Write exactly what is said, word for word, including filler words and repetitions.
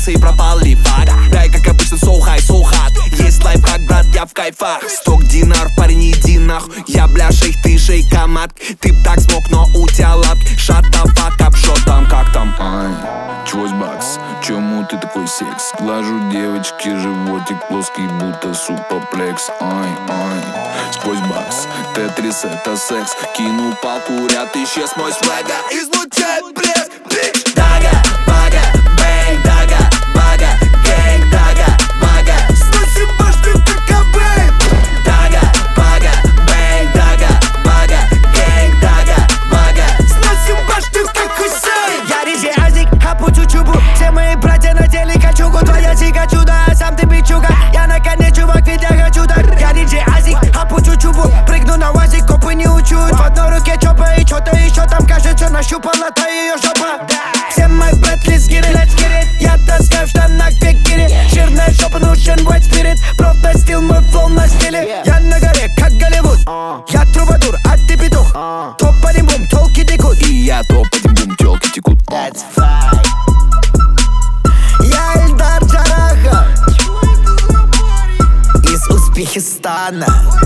и пропал лифак. Дай, как обычно, so high, so hot. Есть лайфхак, брат, я в кайфах. Сток динар, парень, иди нахуй. Я бля шейх, ты шейка мат. Ты б так смог, но у тебя лапки. Shut the fuck up, шо там, как там? Ай, чвось бакс, чему ты такой секс? Глажу девочки, животик плоский, будто супоплекс. Ай, ай, сквозь бакс, тетрис это секс. Кинул палку, ряд, исчез мой свега. Излучает блеск, бич. Дага, бага, бэнг, дага, бага, гэнг, дага, бага. Сносим башню, как Кобейн. Дага, бага, бэнг, дага, бага, гэнг, дага, бага. Сносим башню, как Хусейн. Я диджей Азик, хапу чучубу. Все мои братья надели кольчугу. Твоя сига чудо, а сам ты бичуга. Я на коне, чувак, ведь я хочу так. Я диджей Азик, хапу чучубу. Прыгну на вазик, копы не учуют. В одной руке чопа и что-то еще там, кажется, нащупала та ее жопа. Все мои братли сгири, я таскаю в штанах бекири. Жирная жопа, нужен white spirit. Просто стил, мой флоу на стиле. Я на горе, как Голливуд. Я трубадур, а ты петух. Топ-один-бум, толки текут. И я топ-один-бум, тёлки текут. That's fine. Я Эльдар Джарахов из Узбекистана.